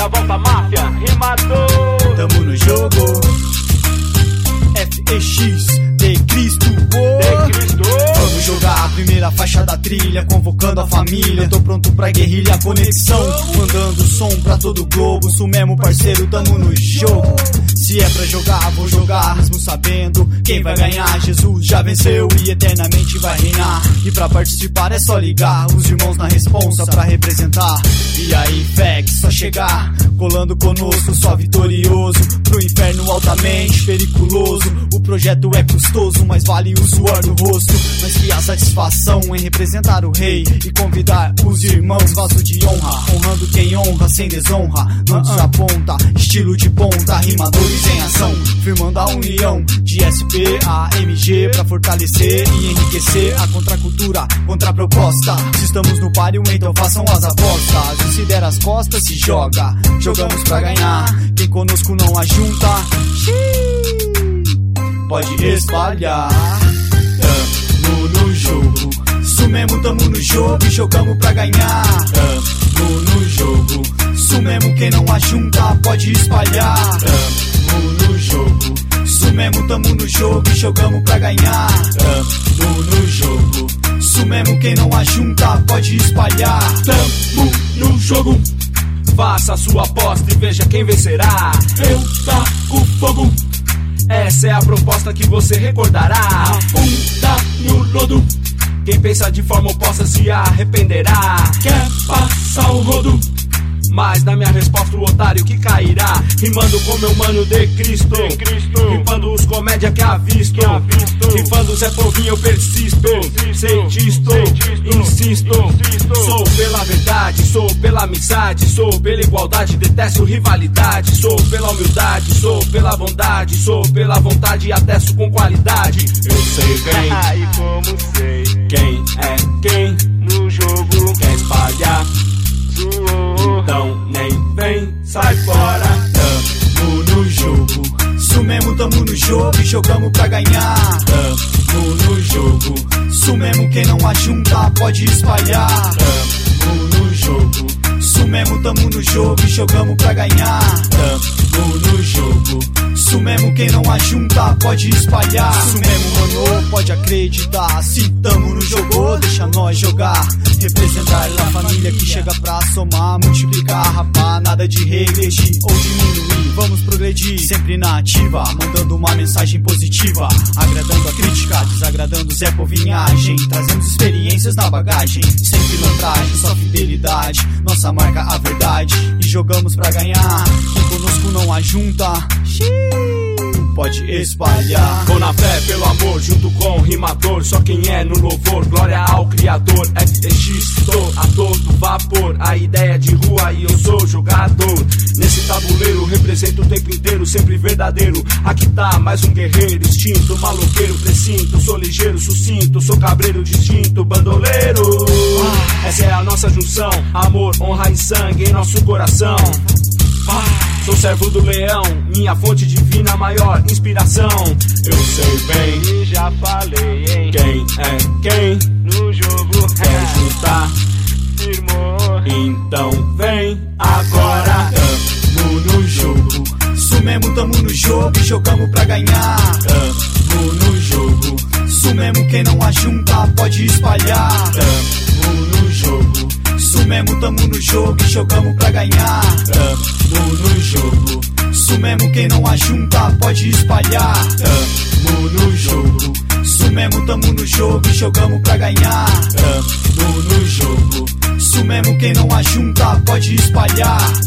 a volta máfia, rimador. Tamo no jogo. FEX, de Cristo. Vamos jogar a primeira faixa da trilha, convocando a família. Tô pronto pra guerrilha, conexão, mandando som pra todo o globo. Isso mesmo, parceiro, tamo no jogo. Se é pra jogar, vou jogar, mesmo sabendo quem vai ganhar. Jesus já venceu e eternamente vai reinar. E pra participar é só ligar os irmãos na responsa pra representar. E aí, FEX, só chegar, colando conosco, só vitorioso. Pro inferno altamente periculoso. O projeto é custoso, mas vale o suor do rosto. Mas que a satisfação em representar o rei e convidar os irmãos, vaso de honra, honrando quem honra sem desonra. Não desaponta, estilo de ponta, rimadores em ação, firmando a união de SP a MG pra fortalecer e enriquecer a contracultura, contraproposta. Se estamos no páreo, então façam as apostas. E se der as costas, se joga. Jogamos pra ganhar, quem conosco não ajunta, pode espalhar. Tamo no jogo, isso mesmo, tamo no jogo e jogamos pra ganhar. Tamo no jogo, isso mesmo, quem não ajunta pode espalhar. Tamo no jogo, isso mesmo, tamo no jogo e jogamos pra ganhar. Tamo no jogo, isso mesmo, quem não ajunta pode espalhar. Tamo no jogo, faça sua aposta e veja quem vencerá. Eu taco fogo, essa é a proposta que você recordará. Punta no lodo, quem pensa de forma oposta se arrependerá. Quer passar o rodo, mas na minha resposta o otário que cairá. Rimando com meu mano de Cristo, rifando os comédia que avisto, rifando Zé Povinho eu persisto, cientisto, insisto. Sou pela verdade, sou pela amizade, sou pela igualdade, detesto rivalidade. Sou pela humildade, sou pela bondade, sou pela vontade e atesto com qualidade. Eu sei bem, E como sei, quem é quem no jogo quer espalhar, zoou. então nem vem, sai fora. Tamo no jogo, isso mesmo, tamo no jogo e jogamos pra ganhar. Tamo no jogo, isso mesmo, quem não ajunta pode espalhar. Tamo no jogo, isso mesmo, tamo no jogo e jogamos pra ganhar. Tamo no jogo, isso mesmo, quem não ajunta pode espalhar. Isso mesmo, mano, pode acreditar. Se tamo no jogo, deixa nós jogar. Representar a família que chega pra somar, multiplicar, rapar, nada de regredir ou diminuir. Vamos progredir, sempre na ativa, mandando uma mensagem positiva, agradando a crítica, desagradando Zé Povinhagem. Trazemos experiências na bagagem, sem pilantragem, só fidelidade, nossa marca a verdade. E jogamos pra ganhar, quem conosco não ajunta, pode espalhar. Vou na fé pelo amor, junto com o rimador. Só quem é no louvor, glória ao Criador. FEX, tô a todo vapor. A ideia de rua e eu sou jogador. Nesse tabuleiro represento o tempo inteiro, sempre verdadeiro. Aqui tá mais um guerreiro, instinto, maloqueiro, precinto. Sou ligeiro, sucinto, sou cabreiro distinto, bandoleiro. Essa é a nossa junção, amor, honra e sangue em nosso coração. Sou servo do leão, minha fonte divina, maior inspiração. Eu sei bem, E já falei, hein, quem é quem no jogo quer juntar, firmou. então vem agora. Tamo no jogo, isso mesmo, tamo no jogo e jogamos pra ganhar. Tamo no jogo, isso mesmo, quem não ajunta pode espalhar. Tamo no jogo, isso mesmo, tamo no jogo e jogamos pra ganhar. Tamo no jogo, isso mesmo, quem não ajunta pode espalhar. Tamo no jogo, isso mesmo, tamo no jogo e jogamos pra ganhar. Tamo no jogo, isso mesmo, quem não ajunta pode espalhar.